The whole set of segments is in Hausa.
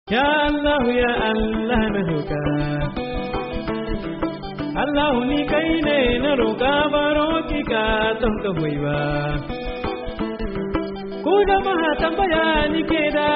Ya Allah ya Allah na roƙa Allah ni kai ne na roƙa baro ki ka ton ka hoyi ba ku jama'a tambaya ni ke da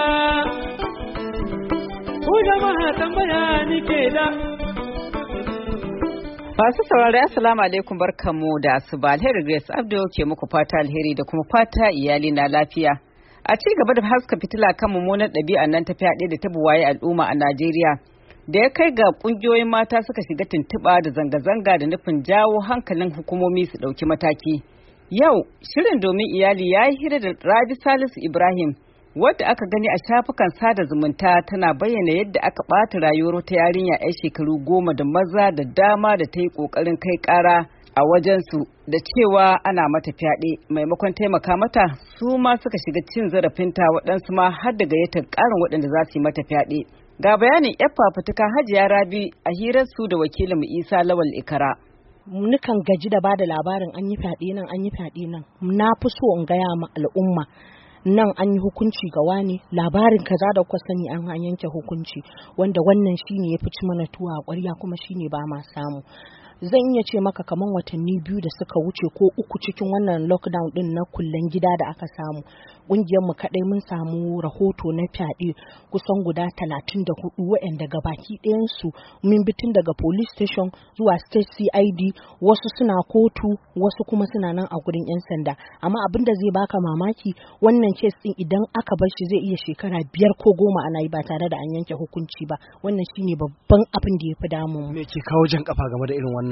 Masu saurari assalamu alaikum barkamu da asuba alheri Grace Abdo ke muku fata alheri da kuma fata iyali na lafiya. A ci gaba da haska fitila kan mummunar ɗabi'a nan ta fyaɗe da ta buwaye al'umma a Najeriya da ya kai ga ƙungiyoyin mata suka shiga tuntuɓa da zanga-zanga da nufin jawo hankalin hukumomi su ɗauki mataki. Yau shirin domin iyali ya yi hira da Rabi Salisu Ibrahim wadda aka gani a shafukan sada zumunta tana bayyana yadda aka ɓata rayuwar wata yarinya 'yan shekaru 10 da maza da dama da ta yi ƙoƙarin kai ƙara a wajensu da cewa ana mata fyaɗe maimakon taimaka mata su ma suka shiga cin zarafinta waɗansu ma har da gayyatar ƙarin waɗanda za su yi mata fyaɗe. Ga bayanin 'yar fafutuka Hajiya Rabi a hirarsu da wakilin Isa Lawal Ikara. Nukan gaji da bada labarin an yi fyaɗe nan an yi fyaɗe nan, na fi so in gaya ma al'umma nan an yi hukunci ga wani labarin kaza da kuka sani an yanke hukunci wanda wannan shine ya fi mana tuwa a ƙwarya kuma shine ba ma samu. Zan iya ce maka kaman watanni 2 da suka wuce ko 3 cikin wannan lockdown din na kullen gida da aka samu, ƙungiyar mu kadai mun samu rahoto na fyaɗe kusan guda 34 waɗanda gabaki ɗayan su mun bitin daga police station zuwa state CID, wasu suna kotu wasu kuma suna nan a gurin 'yan sanda. Amma abin da zai baka mamaki wannan case din idan aka bar shi zai iya shekara 5 ko 10 ana yi ba tare da an yanke hukunci ba. Wannan shine babban abin da ya fi damu. Me ke kawo jan kafa game da irin wannan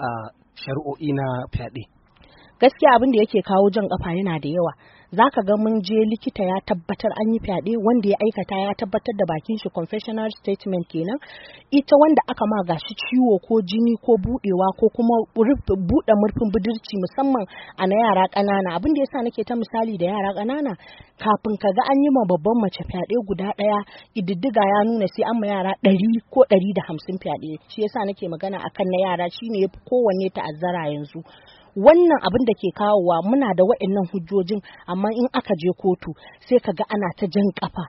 shari'o'i na fyaɗe? Gaskiya abin da yake kawo jan kafa yana da yawa. Zaka ga mun je likita ya tabbatar an yi fyaɗe, wanda ya aikata ya tabbatar da bakin shi confessional statement kenan. Ita wanda aka ma gashi ciwo ko jini ko budewa ko kuma buɗe murfin budurci musamman a na yara ƙanana. Abin da yasa nake ta misali da yara ƙanana, kafin ka ga an yi ma babban mace fyaɗe guda ɗaya, ƙididdiga ya nuna sai an ma yara 100 ko 150 fyaɗe. Shi yasa nake magana akan na yara shine yafi kowanne ta'azzara yanzu. Wannan abin da ke kawowa muna da wa'annan hujjojin, amma in aka je kotu sai ka ga ana ta jan kafa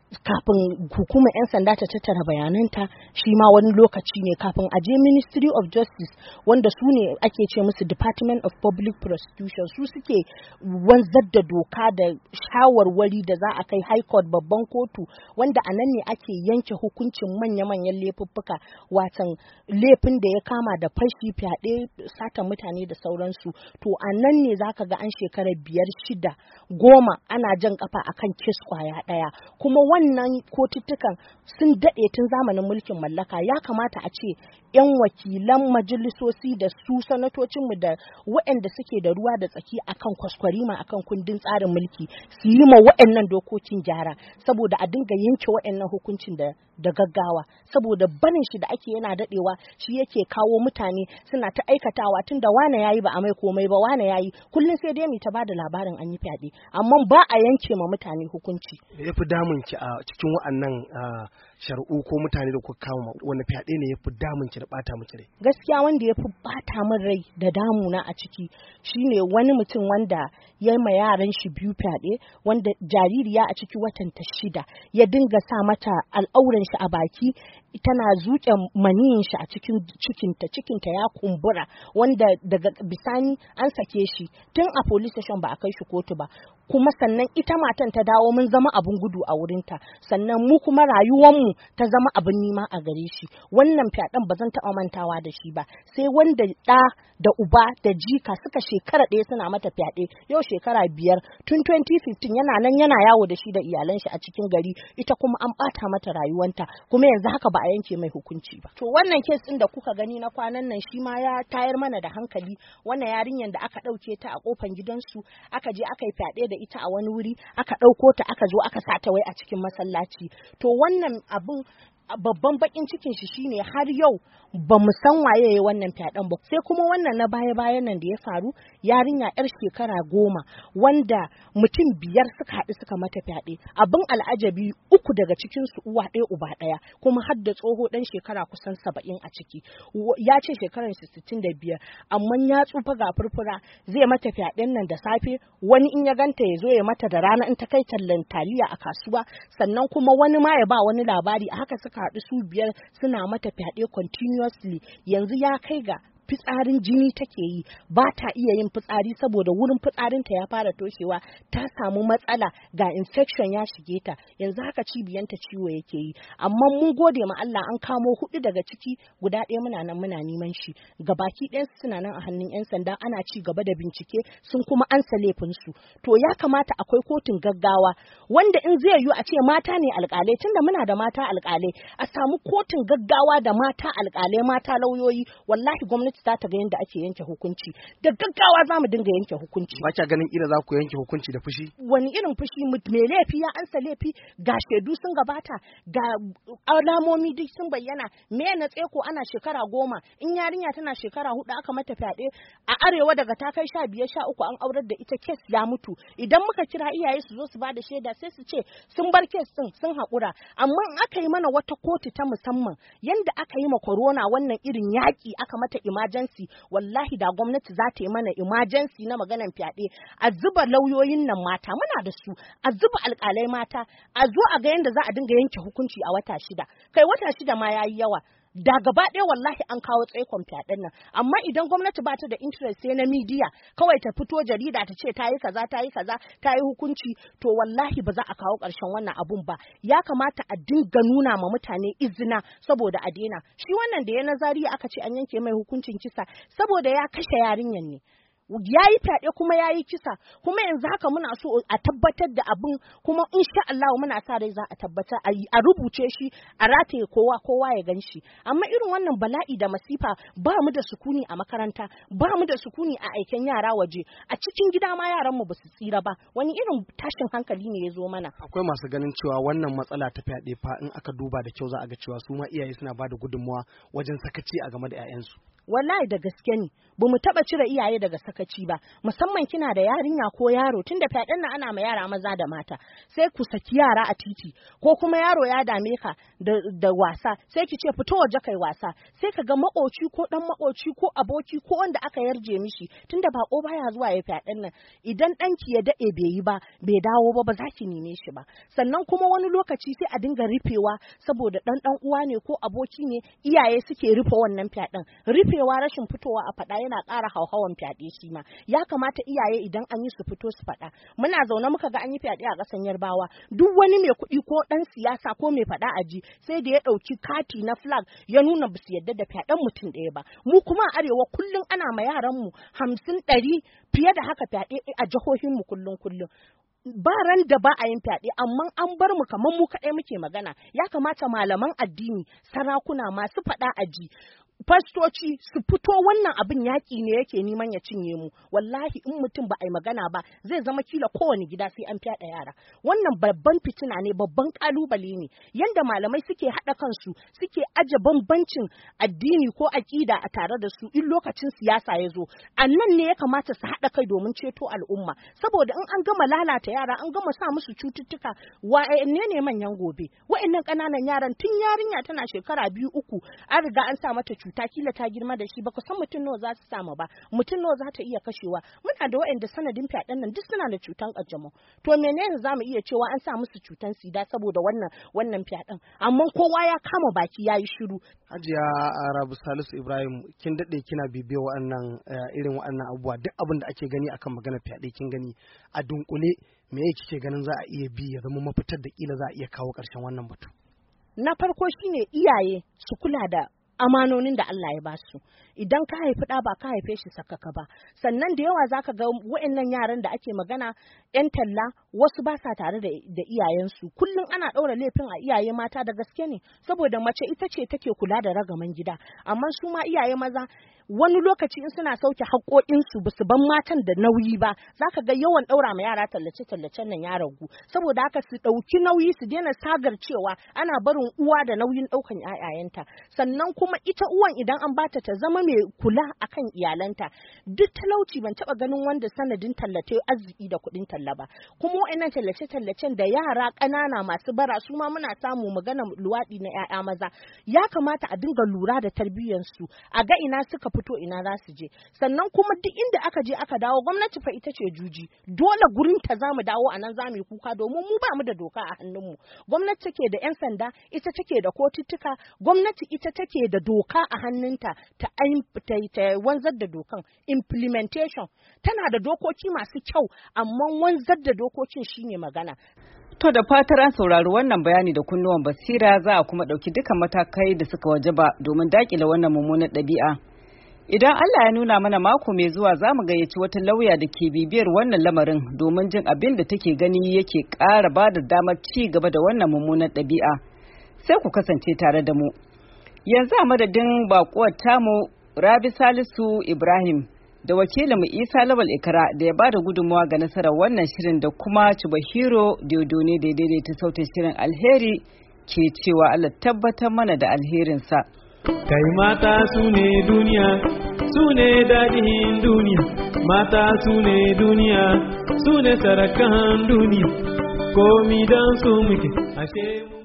kafin hukumar 'yan sanda ta tattara bayananta. Shi ma wani lokaci ne kafin a je Ministry of Justice, wanda su ne ake ce musu Department of Public Prosecution, su suke wanzar da doka da shawarwari da za a kai High Court, babban kotu, wanda a nan ne ake yanke hukuncin manya-manyan laifuffuka, watan laifin da ya kama da fashi, fyaɗe, satan mutane da sauransu. To a nan ne zaka ga an shekara 5, 6, 10 ana jan kafa akan kes kwaya ɗaya. Kuma wannan kotuttukan sun daɗe tun zamanin mulkin mallaka. Ya kamata a ce 'yan wakilan majalisosi da su sanatocinmu da waɗanda suke da ruwa da tsaki akan kwaskwarima akan kundin tsarin mulki su yi ma waɗannan dokokin gyara, saboda a dinga yanke waɗannan hukuncin da gaggawa, saboda barin shi da ake yana daɗewa shi yake kawo mutane suna ta aikatawa, tun da wane yayi ba a mai komai ba, wane yayi kullum sai dai mu ta bada labarin an yi fyaɗe amma ba a yanke ma mutane hukunci. Me yafi damun ki a cikin wa'annan shari'u ko mutane da kuka kawo, wani fyaɗe ne yafi damun ki da bata miki rai? Gaskiya wanda yafi bata min rai da damuna a ciki shine wani mutum wanda ya ma yaran shi 2 fyaɗe, wanda jaririya a ciki watan ta 6 ya dinga sa mata al'auran shi a baki, tana zuƙe maniyin shi a cikin cikinta ya kumbura, wanda daga bisani an sake shi tun a police station ba a kai shi kotu ba. Kuma sannan ita matan ta dawo mun zama abin gudu a wurinta, sannan mu kuma rayuwanmu ta zama abin nima a gare shi. Wannan fyaɗen ba zan taɓa mantawa da shi ba, sai wanda ɗa da uba da jika suka shekara ɗaya suna mata fyaɗe, yau shekara 5 tun 2015 yana nan yana yawo da shi da iyalan shi a cikin gari, ita kuma an ɓata mata rayuwanta, kuma yanzu haka ba a yanke mai hukunci ba. To wannan kes ɗin da kuka gani na kwanan nan shi ma ya tayar mana da hankali. Wannan yarinyar da aka ɗauke ta a kofan gidansu, aka je aka yi fyaɗe da ita a wani wuri, aka ɗauko ta aka zo aka sata wai a cikin masallaci. To wannan abun babban bakin cikin shi shine har yau ba mu san waye yayi wannan fyaɗen ba. Sai kuma wannan na baya-bayan nan da ya faru, yarinya 'yar shekara 10 wanda mutum 5 suka haɗu suka mata fyaɗe. Abin al'ajabi 3 daga cikin su uwa ɗaya uba ɗaya, kuma har da tsoho ɗan shekara kusan 70 a ciki. Ya ce shekaran shi 65, amma ya tsufa ga furfura, zai mata fyaɗen nan da safe, wani in ya ganta ya zo ya mata da rana in ta kai tallan taliya a kasuwa, sannan kuma wani ma ya ba wani labari. A haka suka haɗu su 5 suna mata fyaɗe continuously. Yanzu ya kai ga fitsarin jini take yi, ba ta iya yin fitsari saboda wurin fitsarinta ya fara toshewa, ta samu matsala ga infection ya shige ta, yanzu haka cibiyanta ciwo yake yi. Amma mun gode ma Allah an kamo 4 daga ciki, guda 1 muna nan muna neman shi. Gabaki ɗayan suna nan a hannun 'yan sanda, ana ci gaba da bincike, sun kuma ansa laifin su. To ya kamata akwai kotun gaggawa wanda in zai yiwu a ce mata ne alƙalai, tunda muna da mata alƙalai, a samu kotun gaggawa da mata alƙalai, mata lauyoyi. Wallahi gwamnati za ta ga yadda ake yanke hukunci da gaggawa, za mu dinga yanke hukunci. Ba kya ganin ira za ku yanke hukunci da fushi? Wani irin fushi? Mai laifi ya ansa laifi, ga shaidu sun gabata, ga alamomi duk sun bayyana. Me na tseko ana shekara 10, in yarinya tana shekara 4 aka mata fyaɗe a arewa daga ta kai 15, 13 an aurar da ita, kes ya mutu. Idan muka kira iyaye su zo su bada shaida sai su ce sun bar kes din, sun haƙura. Amma in aka yi mana wata kotu ta musamman yanda aka yi ma corona wannan irin yaƙi, aka mata emergency, wallahi da gwamnati za ta yi mana emergency na maganan fyaɗe, a zuba lauyoyin nan mata, muna da su, a zuba alƙalai mata, a zo a ga yadda za a dinga yanke hukunci a wata 6, kai wata 6 ma yayi yawa. Da gaba ɗaya wallahi an kawo tsaikon fyaɗen nan. Amma idan gwamnati ba ta da interest sai na media kawai ta fito jarida ta ce ta yi kaza ta yi hukunci, to wallahi ba za a kawo ƙarshen wannan abun ba. Ya kamata a dinga nuna ma mutane izina saboda a daina. Shi wannan da ya nazari aka ce an yanke mai hukuncin kisa saboda ya kashe yarinyan ne. Ya yi fyaɗe kuma ya yi kisa, kuma yanzu haka muna so a tabbatar da abin, kuma insha Allah muna sa rai za a tabbatar, a rubuce shi, a rataye kowa ya gan shi. Amma irin wannan bala'i da masifa, ba mu da sukuni a makaranta, ba mu da sukuni a aiken yara waje, a cikin gida ma yaran mu ba su tsira ba. Wani irin tashin hankali ne ya zo mana? Akwai masu ganin cewa wannan matsala ta fyaɗe fa in aka duba da kyau za a ga cewa su ma iyaye suna ba da gudunmawa wajen sakaci a game da 'ya'yansu. Wallahi da gaske ne, ba mu taɓa cire iyaye daga sakaci ba, musamman kina da yarinya ko yaro, tunda fyaɗen nan ana ma yara maza da mata, sai ku saki yara a titi, ko kuma yaro ya dame ka da wasa, sai ki ce fito waje kai wasa, sai ka ga makoci ko ɗan makoci ko aboki ko wanda aka yarje mishi, tunda bako baya zuwa ya fyaɗen nan, idan ɗanki ya daɗe bai yi ba, bai dawo ba za ki neme shi ba. Sannan kuma wani lokaci sai a dinga rufewa saboda ɗan uwa ne ko aboki ne, iyaye suke rufe wannan fyaɗen. Rufewa, rashin fitowa a faɗa yana ƙara hauhawan fyaɗe shi ma. Ya kamata iyaye idan an yi su fito su faɗa. Muna zaune muka ga an yi fyaɗe a ƙasan Yarbawa, duk wani mai kuɗi ko ɗan siyasa ko mai faɗa a ji sai da ya ɗauki kati na flag ya nuna ba su yadda da fyaɗen mutum ɗaya ba. Mu kuma a arewa kullum ana ma yaran mu 50, 100 fiye da haka fyaɗe a jihohin mu kullum. Ba ran da ba a yin fyaɗe, amma an bar mu kamar mu kaɗai muke magana. Ya kamata malaman addini, sarakuna, masu faɗa aji, fastoci su fito, wannan abin yaƙi ne yake neman ya cinye mu. Wallahi in mutum ba a yi magana ba zai zama kila kowane gida sai an fyaɗa yara. Wannan babban fitina ne, babban ƙalubale ne. Yanda malamai suke haɗa kansu, suke aje bambancin addini ko aƙida a tare da su in lokacin siyasa ya zo. A nan ne ya kamata su haɗa kai domin ceto al'umma. Saboda in an gama lalata yara, an gama sa musu cututtuka, wa'anne ne manyan gobe? Wa'annan ƙananan yaran tun yarinya tana shekara 2, 3 an riga an sa mata cuta, kila ta girma da shi, baka san mutum nawa za su samu ba, mutum nawa za ta iya kashewa. Muna da waɗanda sanadin fyaɗen nan duk suna da cutan ƙanjamau. To menene za mu iya cewa an sa musu cutan sida saboda wannan fyaɗen? Amma kowa ya kama baki ya yi shiru. Hajiya Rabi Salisu Ibrahim, kin daɗe kina bibiyar waɗannan irin waɗannan abubuwa, duk abin da ake gani akan maganar fyaɗe kin gani. A dunkule me yake kike ganin za a iya bi ya zama mafitar da kila za a iya kawo ƙarshen wannan batu? Na farko shine iyaye su kula da amanonin da Allah ya ba su. Idan ka haifi ɗa ba ka haife shi sakaka ba. Sannan da yawa zaka ga wa'annan yaran da ake magana 'yan talla, wasu ba sa tare da iyayensu. Kullum ana ɗaura laifin a iyaye mata, da gaske ne, saboda mace ita ce take kula da ragaman gida. Amma su ma iyaye maza wani lokaci in suna sauke haƙoƙinsu ba su ban matan da nauyi ba za ka ga yawan ɗaura ma yara tallace-tallacen nan ya ragu saboda haka su ɗauki nauyi su daina sagar cewa ana barin uwa da nauyin ɗaukan ƴaƴayenta sannan kuma ita uwan idan an bata ta zama mai kula akan iyalanta duk talauci ban taɓa ganin wanda sanadin tallace arziki da kuɗin talla ba kuma wa'annan tallace-tallacen da yara ƙanana masu bara su ma muna samu magana luwaɗi na ƴaƴa maza ya kamata a dinga lura da tarbiyyarsu a ga ina suka fito ina za su je sannan kuma duk inda aka je aka dawo gwamnati fa ita ce juji dole gurin ta zamu dawo anan zamu yi kuka domin mu ba mu da doka a hannunmu gwamnati take da 'yan sanda ita take da kotuttuka gwamnati ita take da doka a hannunta ta wanzar da dokan implementation tana da dokoki masu kyau amma wanzar da dokokin shine magana. To da fatar an saurari wannan bayani da kunnuwan basira za a kuma ɗauki dukkan matakai da suka wajaba domin daƙile wannan mummunar ɗabi'a. Idan Allah ya nuna mana mako mai zuwa za mu gayyaci wata lauya da ke bibiyar wannan lamarin domin jin abin da take gani yake ƙara ba da damar ci gaba da wannan mummunar ɗabi'a. Sai ku kasance tare da mu. Yanzu a madadin baƙuwar tamu Rabi Salisu Ibrahim da wakilinmu Isa Lawal Ikra da ya ba da gudunmawa ga nasarar wannan shirin da kuma Chubahiro Diodone da ya daidaita sautin shirin alheri ke cewa Allah tabbatar mana da alherinsa. Kai mata su ne duniya, su ne daɗin duniya, mata su ne duniya, su ne sarakan duniya, komi don su muke, ashe mu.